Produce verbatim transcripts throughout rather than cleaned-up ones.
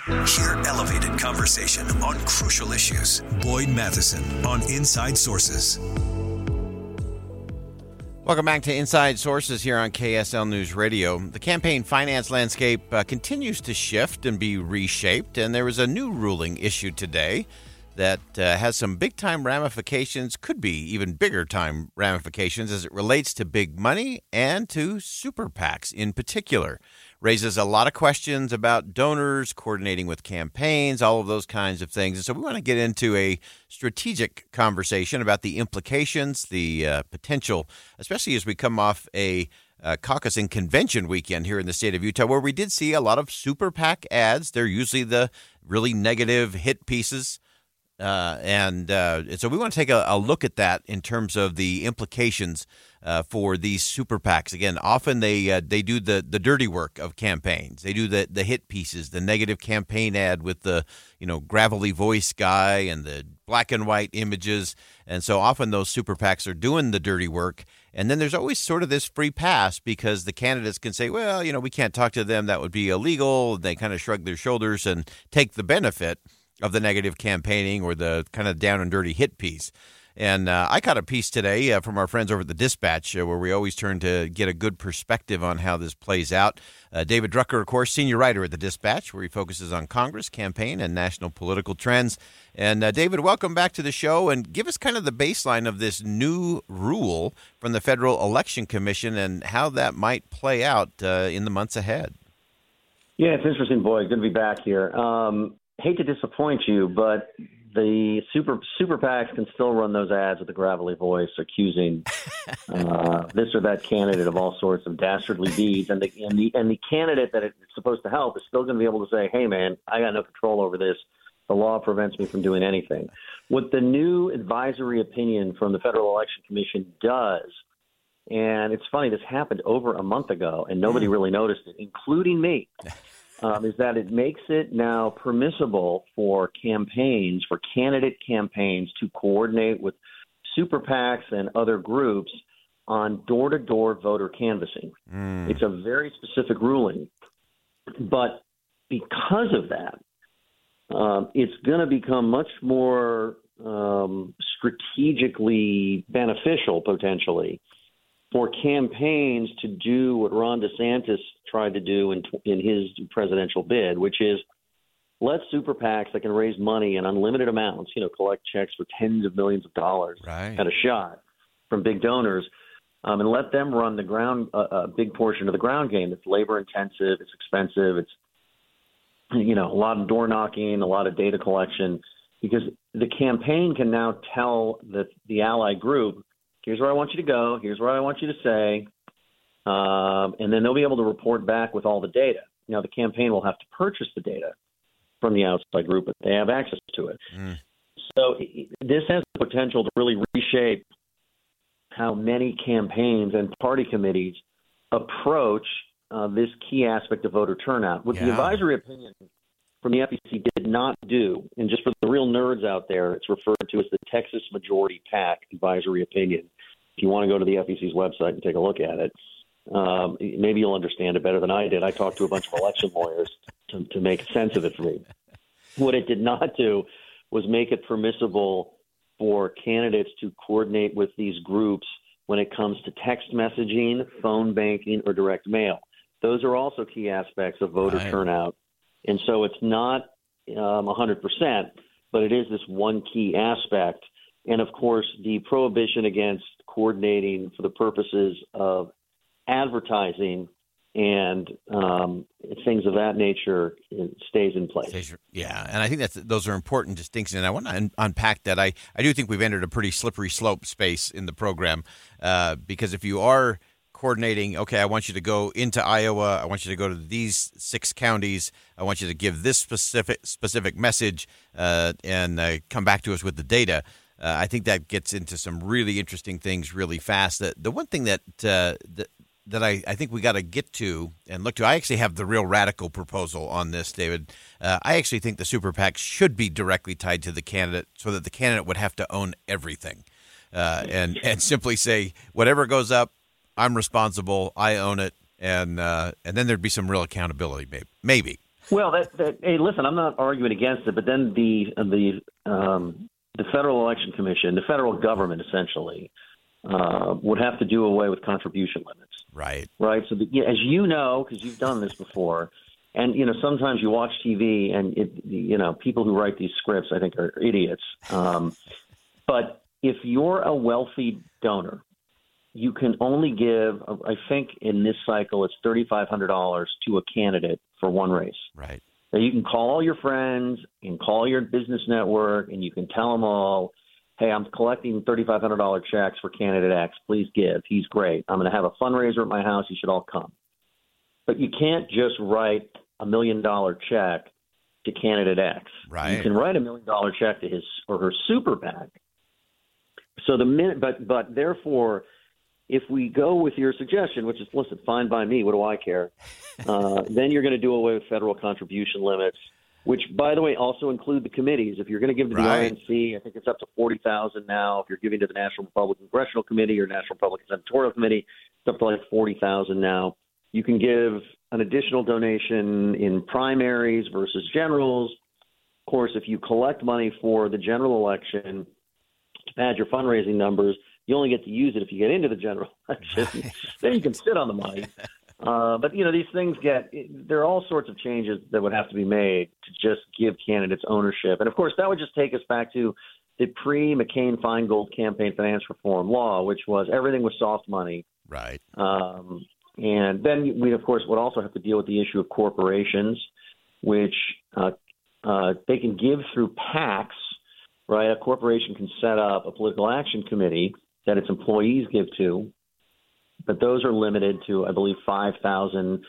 Hear elevated conversation on crucial issues. Boyd Matheson on Inside Sources. Welcome back to Inside Sources here on K S L News Radio. The campaign finance landscape uh, continues to shift and be reshaped, and there was a new ruling issued today that uh, has some big-time ramifications, could be even bigger-time ramifications as it relates to big money and to super PACs in particular. Raises a lot of questions about donors, coordinating with campaigns, all of those kinds of things. And so we want to get into a strategic conversation about the implications, the uh, potential, especially as we come off a uh, caucus and convention weekend here in the state of Utah, where we did see a lot of super PAC ads. They're usually the really negative hit pieces. Uh, and uh, so we want to take a, a look at that in terms of the implications uh, for these super PACs. Again, often they uh, they do the, the dirty work of campaigns. They do the, the hit pieces, the negative campaign ad with the you know gravelly voice guy and the black and white images. And so often those super PACs are doing the dirty work. And then there's always sort of this free pass because the candidates can say, well, you know, we can't talk to them. That would be illegal. They kind of shrug their shoulders and take the benefit of the negative campaigning or the kind of down and dirty hit piece. And uh, I caught a piece today uh, from our friends over at the Dispatch uh, where we always turn to get a good perspective on how this plays out. Uh, David Drucker, of course, senior writer at the Dispatch, where he focuses on Congress, campaign, and national political trends. And uh, David, welcome back to the show, and give us kind of the baseline of this new rule from the Federal Election Commission and how that might play out uh, in the months ahead. Yeah, it's interesting, Boyd. Good to be back here. Um, hate to disappoint you, but the super super PACs can still run those ads with a gravelly voice, accusing uh, this or that candidate of all sorts of dastardly deeds, and the and the and the candidate that it's supposed to help is still going to be able to say, "Hey, man, I got no control over this. The law prevents me from doing anything." What the new advisory opinion from the Federal Election Commission does, and it's funny, this happened over a month ago, and nobody really noticed it, including me. Um, is that it makes it now permissible for campaigns, for candidate campaigns to coordinate with super PACs and other groups on door-to-door voter canvassing. Mm. It's a very specific ruling. But because of that, um, it's going to become much more um, strategically beneficial, potentially, for campaigns to do what Ron DeSantis tried to do in, in his presidential bid, which is let super PACs that can raise money in unlimited amounts, you know, collect checks for tens of millions of dollars right. at a shot from big donors, um, and let them run the ground, uh, a big portion of the ground game. It's labor intensive, it's expensive, it's, you know, a lot of door knocking, a lot of data collection, because the campaign can now tell the, the ally group, here's where I want you to go, here's what I want you to say, um, and then they'll be able to report back with all the data. Now, the campaign will have to purchase the data from the outside group, but they have access to it. Mm. So this has the potential to really reshape how many campaigns and party committees approach uh, this key aspect of voter turnout. What yeah. the advisory opinion from the F E C did not do, and just for the real nerds out there, it's referred to as the Texas Majority PAC advisory opinion. If you want to go to the F E C's website and take a look at it, um, maybe you'll understand it better than I did. I talked to a bunch of election lawyers to, to make sense of it for me. What it did not do was make it permissible for candidates to coordinate with these groups when it comes to text messaging, phone banking, or direct mail. Those are also key aspects of voter right. turnout. And so it's not um, one hundred percent, but it is this one key aspect. And, of course, the prohibition against coordinating for the purposes of advertising and um, things of that nature stays in place. Yeah, and I think that's those are important distinctions. And I want to un- unpack that. I, I do think we've entered a pretty slippery slope space in the program uh, because if you are coordinating, okay, I want you to go into Iowa, I want you to go to these six counties, I want you to give this specific specific message uh, and uh, come back to us with the data. Uh, I think that gets into some really interesting things really fast. The, the one thing that uh, that, that I, I think we got to get to and look to, I actually have the real radical proposal on this, David. Uh, I actually think the super PAC should be directly tied to the candidate so that the candidate would have to own everything uh, and, and simply say, whatever goes up, I'm responsible, I own it, and uh, and then there'd be some real accountability, maybe. maybe. Well, that, that hey, listen, I'm not arguing against it, but then the the um, the Federal Election Commission, the federal government, essentially, uh, would have to do away with contribution limits. Right. Right. So, the, as you know, because you've done this before, and you know, sometimes you watch T V, and it, you know, people who write these scripts, I think, are idiots. Um, but if you're a wealthy donor, you can only give, I think in this cycle, it's thirty-five hundred dollars to a candidate for one race. Right. Now you can call all your friends and call your business network, and you can tell them all, hey, I'm collecting thirty-five hundred dollars checks for candidate X. Please give. He's great. I'm going to have a fundraiser at my house. You should all come. But you can't just write a million dollar check to candidate X. Right. You can write a million dollar check to his or her super PAC. So the minute, but but therefore, if we go with your suggestion, which is, listen, fine by me, what do I care? Uh, then you're going to do away with federal contribution limits, which, by the way, also include the committees. If you're going to give to the Right. R N C, I think it's up to forty thousand now. If you're giving to the National Republican Congressional Committee or National Republican Senatorial Committee, it's up to like forty thousand now. You can give an additional donation in primaries versus generals. Of course, if you collect money for the general election to pad your fundraising numbers, you only get to use it if you get into the general election. Then you can sit on the money. Uh, but, you know, these things get – there are all sorts of changes that would have to be made to just give candidates ownership. And, of course, that would just take us back to the pre-McCain-Feingold campaign finance reform law, which was everything was soft money. Right. Um, and then we, of course, would also have to deal with the issue of corporations, which uh, uh, they can give through PACs, right? A corporation can set up a political action committee that its employees give to, but those are limited to, I believe, five thousand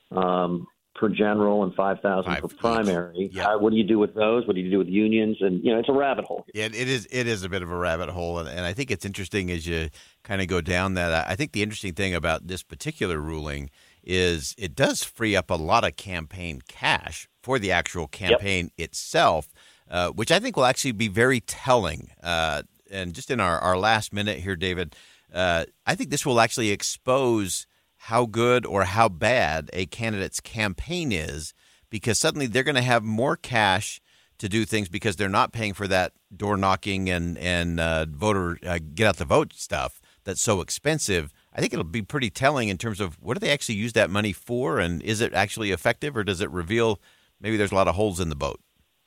um, per general and five thousand per primary. Yep. Uh, what do you do with those? What do you do with unions? And, you know, it's a rabbit hole. It, it is it is a bit of a rabbit hole, and, and I think it's interesting as you kind of go down that. I think the interesting thing about this particular ruling is it does free up a lot of campaign cash for the actual campaign yep. itself, uh, which I think will actually be very telling. Uh, and just in our, our last minute here, David, uh, I think this will actually expose how good or how bad a candidate's campaign is, because suddenly they're going to have more cash to do things because they're not paying for that door knocking and, and uh, voter uh, get out the vote stuff that's so expensive. I think it'll be pretty telling in terms of what do they actually use that money for, and is it actually effective, or does it reveal maybe there's a lot of holes in the boat?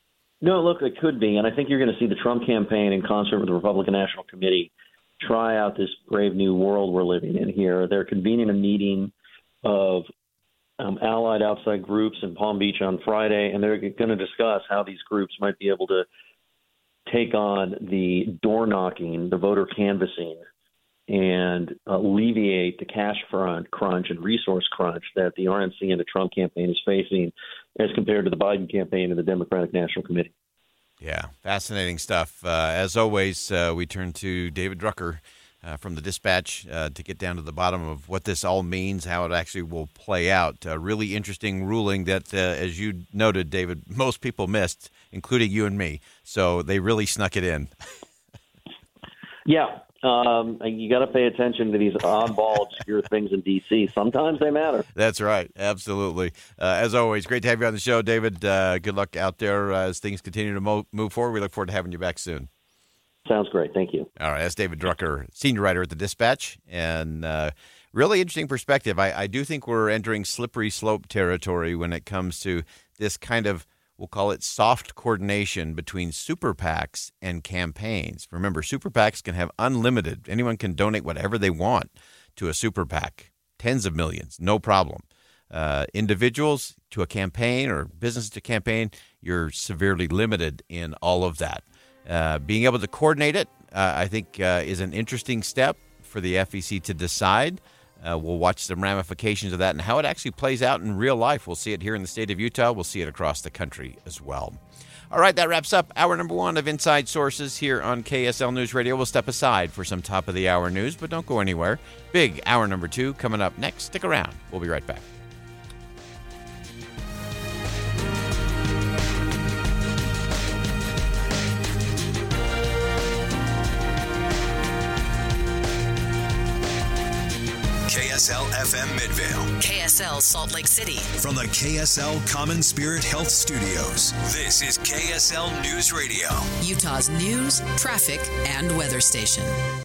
No, look, it could be, and I think you're going to see the Trump campaign in concert with the Republican National Committee try out this brave new world we're living in here. They're convening a meeting of um, allied outside groups in Palm Beach on Friday, and they're going to discuss how these groups might be able to take on the door knocking, the voter canvassing, and alleviate the cash front crunch and resource crunch that the R N C and the Trump campaign is facing as compared to the Biden campaign and the Democratic National Committee. Yeah, fascinating stuff. Uh, as always, uh, we turn to David Drucker uh, from the Dispatch uh, to get down to the bottom of what this all means, how it actually will play out. A really interesting ruling that, uh, as you noted, David, most people missed, including you and me. So they really snuck it in. Yeah. Um, you got to pay attention to these oddball, obscure things in D C. Sometimes they matter. That's right. Absolutely. Uh, as always, great to have you on the show, David. Uh, good luck out there uh, as things continue to mo- move forward. We look forward to having you back soon. Sounds great. Thank you. All right. That's David Drucker, senior writer at the Dispatch. And uh, really interesting perspective. I, I do think we're entering slippery slope territory when it comes to this kind of, we'll call it soft coordination between super PACs and campaigns. Remember, super PACs can have unlimited. Anyone can donate whatever they want to a super PAC, tens of millions, no problem. Uh, individuals to a campaign or business to campaign, you're severely limited in all of that. Uh, being able to coordinate it, uh, I think, uh, is an interesting step for the F E C to decide. Uh, we'll watch some ramifications of that and how it actually plays out in real life. We'll see it here in the state of Utah. We'll see it across the country as well. All right, that wraps up hour number one of Inside Sources here on K S L News Radio. We'll step aside for some top-of-the-hour news, but don't go anywhere. Big hour number two coming up next. Stick around. We'll be right back. K S L F M Midvale. K S L Salt Lake City. From the K S L Common Spirit Health Studios, this is K S L News Radio. Utah's news, traffic, and weather station.